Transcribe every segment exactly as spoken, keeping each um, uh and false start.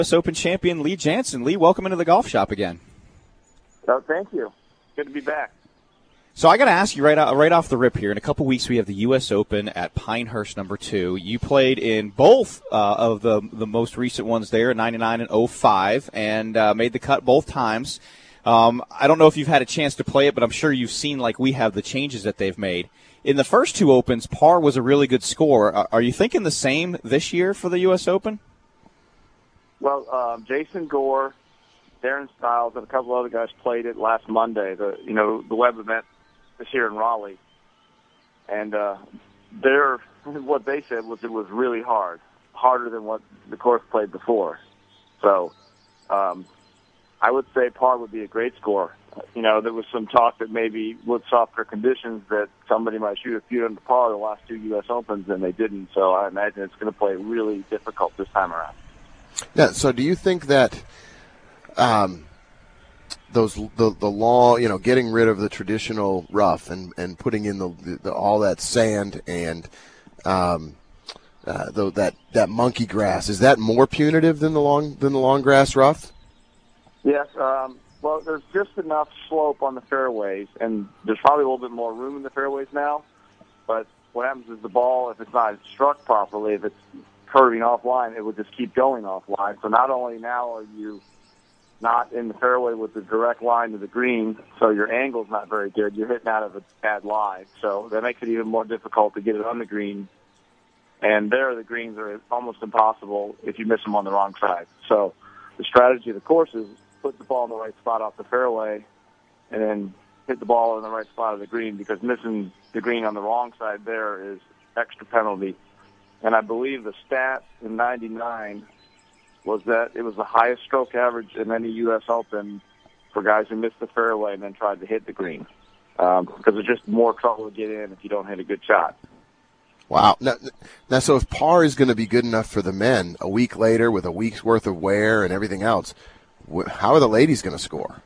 U S Open champion Lee Janzen. Lee, welcome into the golf shop again. Oh, thank you. Good to be back. So I got to ask you right out, right off the rip here. In a couple weeks, we have the U S Open at Pinehurst Number Two. You played in both uh, of the the most recent ones there, ninety-nine and oh five, and uh, made the cut both times. Um, I don't know if you've had a chance to play it, but I'm sure you've seen, like we have, the changes that they've made. In the first two Opens, par was a really good score. Are, are you thinking the same this year for the U S Open? Well, um, Jason Gore, Darren Stiles, and a couple other guys played it last Monday. The you know the web event this year in Raleigh, and uh, their what they said was it was really hard, harder than what the course played before. So, um, I would say par would be a great score. You know, there was some talk that maybe with softer conditions that somebody might shoot a few under par the last two U S Opens, and they didn't. So I imagine it's going to play really difficult this time around. Yeah. So do you think that um, those the the law, you know, getting rid of the traditional rough and, and putting in the, the, the all that sand and um, uh, the, that that monkey grass, is that more punitive than the long than the long grass rough? Yes. Um, well, there's just enough slope on the fairways, and there's probably a little bit more room in the fairways now. But what happens is the ball, if it's not struck properly, if it's curving offline, it would just keep going offline. So not only now are you not in the fairway with the direct line to the green, so your angle's not very good. You're hitting out of a bad lie. So that makes it even more difficult to get it on the green. And there, the greens are almost impossible if you miss them on the wrong side. So the strategy of the course is put the ball in the right spot off the fairway and then hit the ball in the right spot of the green, because missing the green on the wrong side there is extra penalty. And I believe the stat in ninety-nine was that it was the highest stroke average in any U S Open for guys who missed the fairway and then tried to hit the green, um, because it's just more trouble to get in if you don't hit a good shot. Wow. Now, now, so if par is going to be good enough for the men a week later with a week's worth of wear and everything else, how are the ladies going to score?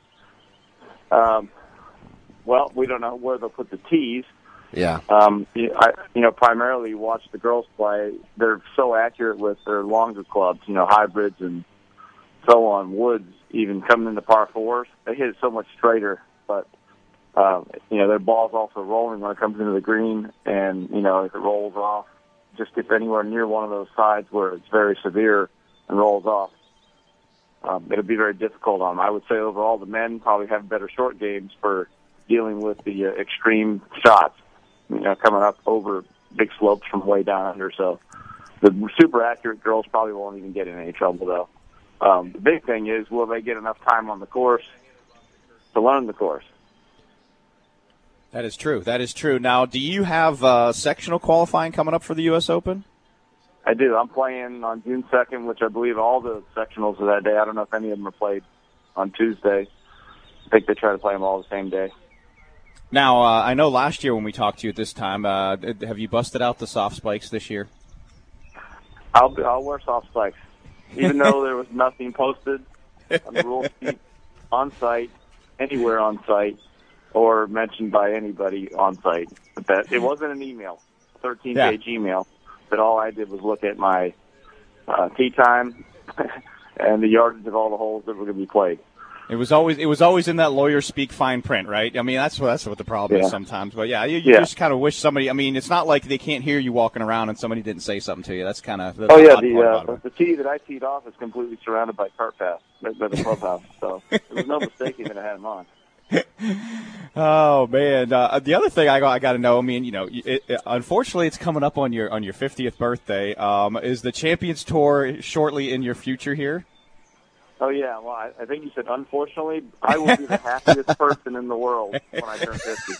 Um, well, we don't know where they'll put the tees. Yeah. Um, I, you know, primarily you watch the girls play. They're so accurate with their longer clubs, you know, hybrids and so on, woods, even coming into par fours. They hit it so much straighter, but, um, you know, their ball's also rolling when it comes into the green, and, you know, if it rolls off, just if anywhere near one of those sides where it's very severe and rolls off, um, it'll be very difficult on them. I would say overall the men probably have better short games for dealing with the uh, extreme shots, you know, coming up over big slopes from way down under. So the super accurate girls probably won't even get in any trouble, though. Um, the big thing is, will they get enough time on the course to learn the course? That is true. That is true. Now, do you have uh, sectional qualifying coming up for the U S Open? I do. I'm playing on June second, which I believe all the sectionals are that day. I don't know if any of them are played on Tuesday. I think they try to play them all the same day. Now, uh, I know last year when we talked to you at this time, uh, have you busted out the soft spikes this year? I'll be, I'll wear soft spikes, even though there was nothing posted on the rule sheet on site, anywhere on site, or mentioned by anybody on site. But that, it wasn't an email, thirteen-page yeah. email, but all I did was look at my uh, tee time and the yardage of all the holes that were going to be played. It was always it was always in that lawyer speak fine print, right? I mean, that's what that's what the problem yeah. is sometimes. But yeah, you, you yeah. just kind of wish somebody. I mean, it's not like they can't hear you walking around and somebody didn't say something to you. That's kind of oh yeah. The uh, the tee that I teed off is completely surrounded by cart paths by the clubhouse, so there was no mistaking that I had them on. Oh man! Uh, the other thing I got, I got to know. I mean, you know, it, it, unfortunately, it's coming up on your on your fiftieth birthday. Um, is the Champions Tour shortly in your future here? Oh yeah. Well, I, I think you said unfortunately. I will be the happiest person in the world when I turn fifty.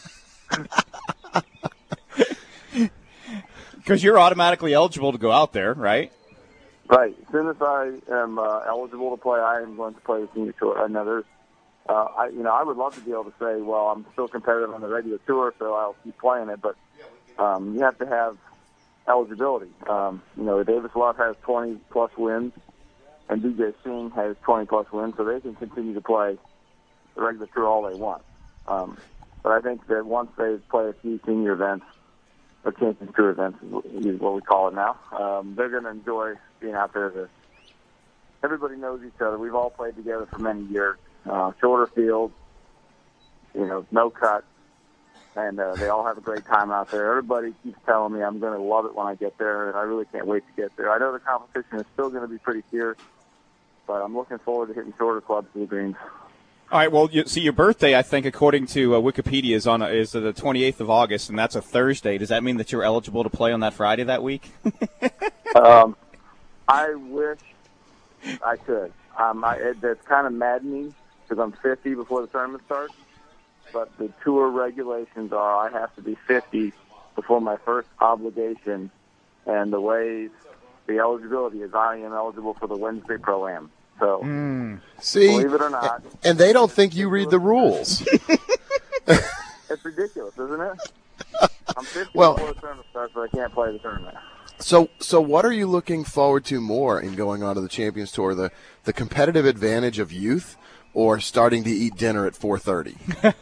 Because you're automatically eligible to go out there, right? Right. As soon as I am uh, eligible to play, I am going to play the senior tour. I know there's. Uh, I, you know, I would love to be able to say, well, I'm still competitive on the regular tour, so I'll keep playing it. But um, you have to have eligibility. Um, you know, Davis Love has twenty plus wins, and D J Singh has twenty plus wins, so they can continue to play the regular tour all they want. Um, but I think that once they play a few senior events, or Champions Tour events is what we call it now, um, they're going to enjoy being out there as a everybody knows each other. We've all played together for many years. Uh, shorter field, you know, no cut, and uh, they all have a great time out there. Everybody keeps telling me I'm going to love it when I get there, and I really can't wait to get there. I know the competition is still going to be pretty fierce, but I'm looking forward to hitting shorter clubs to the greens. All right, well, you, see, your birthday, I think, according to uh, Wikipedia, is on a, is the twenty-eighth of August, and that's a Thursday. Does that mean that you're eligible to play on that Friday that week? um, I wish I could. Um, I, it, that's kind of maddening because I'm fifty before the tournament starts, but the tour regulations are I have to be fifty before my first obligation, and the way the eligibility is I am eligible for the Wednesday Pro-Am. So, mm. See, believe it or not. And they don't think you read the rules. It's ridiculous, isn't it? I'm fifty well, before the tournament starts, but I can't play the tournament. So, so what are you looking forward to more in going on to the Champions Tour? The the competitive advantage of youth, or starting to eat dinner at four thirty?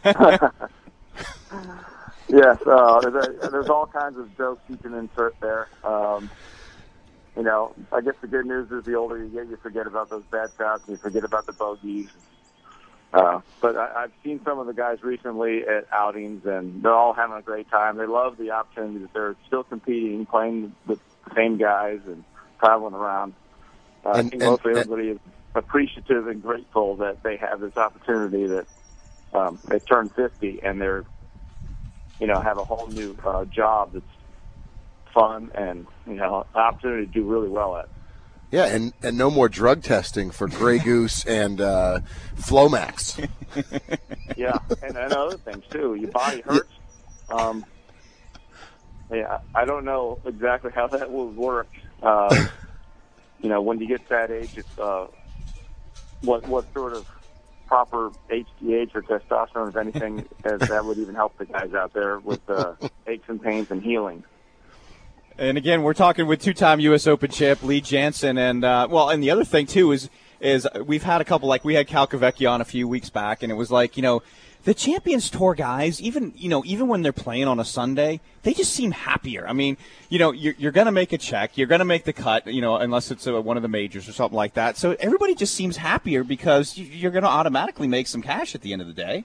Yes, uh, there's, there's all kinds of jokes you can insert there. Um, You know, I guess the good news is the older you get, you forget about those bad shots, and you forget about the bogeys. Uh, but I, I've seen some of the guys recently at outings, and they're all having a great time. They love the opportunity that they're still competing, playing with the same guys and traveling around. Uh, and, I think and, mostly and, everybody is appreciative and grateful that they have this opportunity that um, they turn fifty and they're, you know, have a whole new uh, job that's fun and, you know, an opportunity to do really well at. Yeah, and, and no more drug testing for Grey Goose and uh, Flomax. Yeah, and, and other things, too. Your body hurts. Um, yeah, I don't know exactly how that will work. Uh, you know, when you get to that age, it's, uh, what, what sort of proper H G H or testosterone, if anything, as that would even help the guys out there with uh, aches and pains and healing. And again, we're talking with two-time U S Open champ Lee Janzen, and uh, well, and the other thing too is is we've had a couple, like we had Cal Kvecki on a few weeks back, and it was like, you know, the Champions Tour guys, even you know, even when they're playing on a Sunday, they just seem happier. I mean, you know, you're, you're going to make a check, you're going to make the cut, you know, unless it's a, one of the majors or something like that. So everybody just seems happier because you're going to automatically make some cash at the end of the day.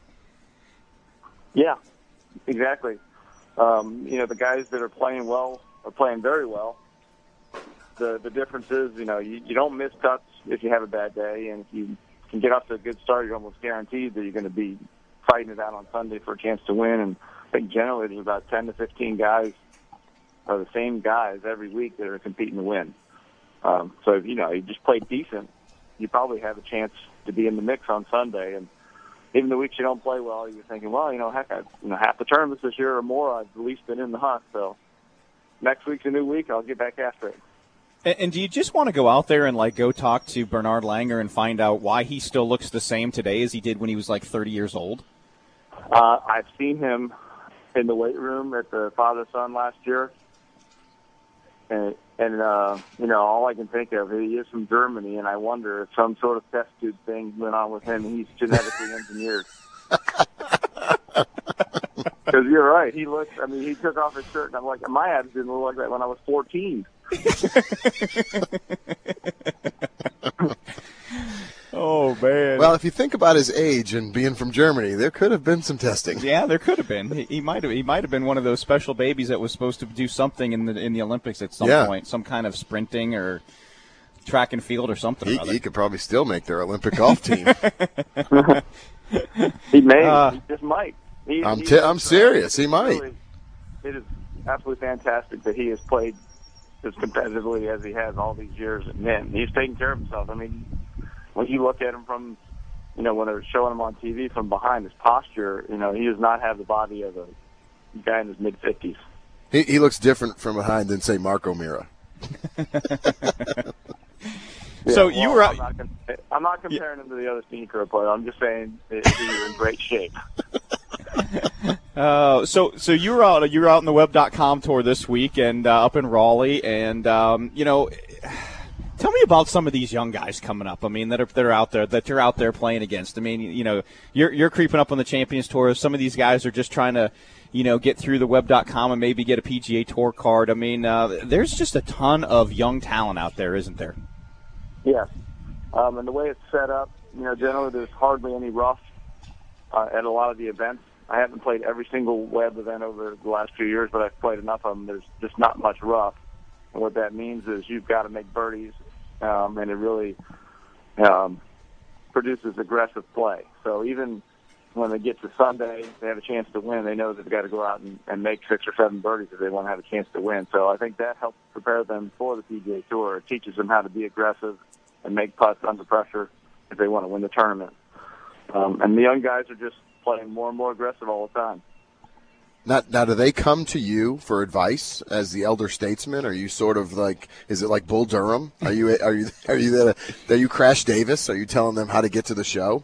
Yeah, exactly. Um, you know, the guys that are playing well are playing very well. The the difference is, you know, you, you don't miss cuts if you have a bad day, and if you can get off to a good start, you're almost guaranteed that you're going to be fighting it out on Sunday for a chance to win. And I think generally there's about ten to fifteen guys, or the same guys every week that are competing to win. Um, so, if, you know, you just play decent, you probably have a chance to be in the mix on Sunday. And even the weeks you don't play well, you're thinking, well, you know, heck, I, you know, half the tournaments this year or more, I've at least been in the hunt. So next week's a new week. I'll get back after it. And, and do you just want to go out there and, like, go talk to Bernard Langer and find out why he still looks the same today as he did when he was, like, thirty years old? Uh, I've seen him in the weight room at the father-son last year. And, and uh, you know, all I can think of, he is from Germany, and I wonder if some sort of test tube thing went on with him. He's genetically engineered. Because you're right. He looks, I mean, he took off his shirt, and I'm like, my abs didn't look like that when I was fourteen. Oh, man. Well, if you think about his age and being from Germany, there could have been some testing. Yeah, there could have been. He, he might have. He might have been one of those special babies that was supposed to do something in the in the Olympics at some yeah. point, some kind of sprinting or track and field or something. He, or other. he could probably still make their Olympic golf team. He may. Uh, he just might. He, I'm he t- is, I'm serious. He might. Really, it is absolutely fantastic that he has played as competitively as he has all these years. And man, he's taking care of himself. I mean, when you look at him from, you know, when they're showing him on T V from behind, his posture, you know, he does not have the body of a guy in his mid fifties. He, he looks different from behind than, say, Marco Mira. Yeah, so well, you were. I'm not, I'm not comparing yeah. him to the other snooker player. I'm just saying that he's in great shape. Uh, so so you were out you were out in the web dot com tour this week and uh, up in Raleigh, and um, you know, tell me about some of these young guys coming up. I mean, that are that are out there that you're out there playing against. I mean, you know, you're you're creeping up on the Champions Tour. Some of these guys are just trying to, you know, get through the web dot com and maybe get a P G A Tour card. I mean, uh, there's just a ton of young talent out there, isn't there? Yes. Um, and the way it's set up, you know, generally there's hardly any rough uh, at a lot of the events. I haven't played every single web event over the last few years, but I've played enough of them. There's just not much rough. And what that means is you've got to make birdies, um, and it really um, produces aggressive play. So even when they get to Sunday, they have a chance to win. They know they've got to go out and, and make six or seven birdies if they want to have a chance to win. So I think that helps prepare them for the P G A Tour. It teaches them how to be aggressive and make putts under pressure if they want to win the tournament. Um, and the young guys are just playing more and more aggressive all the time. Now, now, do they come to you for advice as the elder statesman? Are you sort of like, is it like Bull Durham? Are you, are you, are you, the, are you Crash Davis? Are you telling them how to get to the show?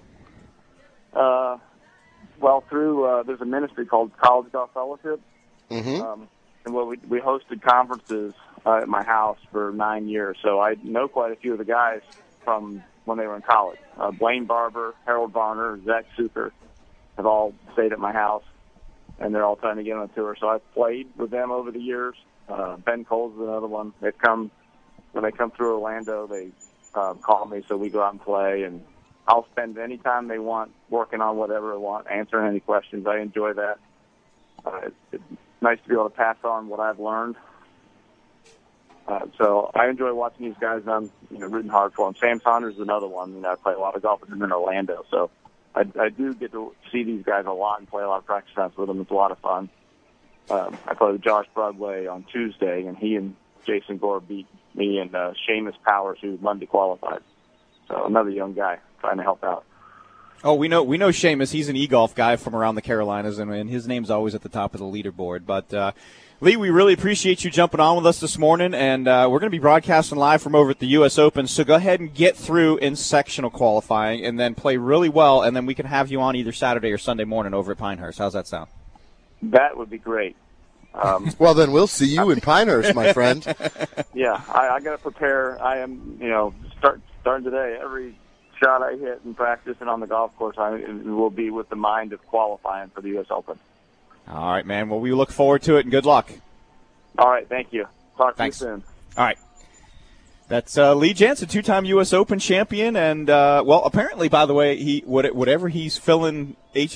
Uh, well, through uh, there's a ministry called College Golf Fellowship, Mm-hmm. um, and what we we hosted conferences uh, at my house for nine years. So I know quite a few of the guys from when they were in college. Uh, Blaine Barber, Harold Varner, Zach Suker have all stayed at my house, and they're all trying to get on a tour. So I've played with them over the years. Uh, Ben Cole's another one. They've come when they come through Orlando. They uh, call me, so we go out and play, and I'll spend any time they want working on whatever I want, answering any questions. I enjoy that. Uh, it's, it's nice to be able to pass on what I've learned. Uh, so I enjoy watching these guys. I'm you know rooting hard for them. Sam Saunders is another one. You know, I play a lot of golf with him in Orlando, so I, I do get to see these guys a lot and play a lot of practice rounds with them. It's a lot of fun. Um, I played with Josh Broadway on Tuesday, and he and Jason Gore beat me and uh, Seamus Powers, who Monday qualified. So another young guy trying to help out. Oh, we know we know Seamus. He's an e-golf guy from around the Carolinas, and, and his name's always at the top of the leaderboard. But, uh, Lee, we really appreciate you jumping on with us this morning, and uh, we're going to be broadcasting live from over at the U S Open. So go ahead and get through in sectional qualifying and then play really well, and then we can have you on either Saturday or Sunday morning over at Pinehurst. How's that sound? That would be great. Um, Well, then we'll see you in Pinehurst, my friend. yeah, I, I got to prepare. I am, you know, start starting today. Every shot I hit in practice and on the golf course, I will be with the mind of qualifying for the U S Open. All right, man. Well, we look forward to it, and good luck. All right, thank you. Talk Thanks. to you soon. All right. That's uh, Lee Janzen, two-time U S Open champion, and, uh, well, apparently, by the way, he whatever he's filling H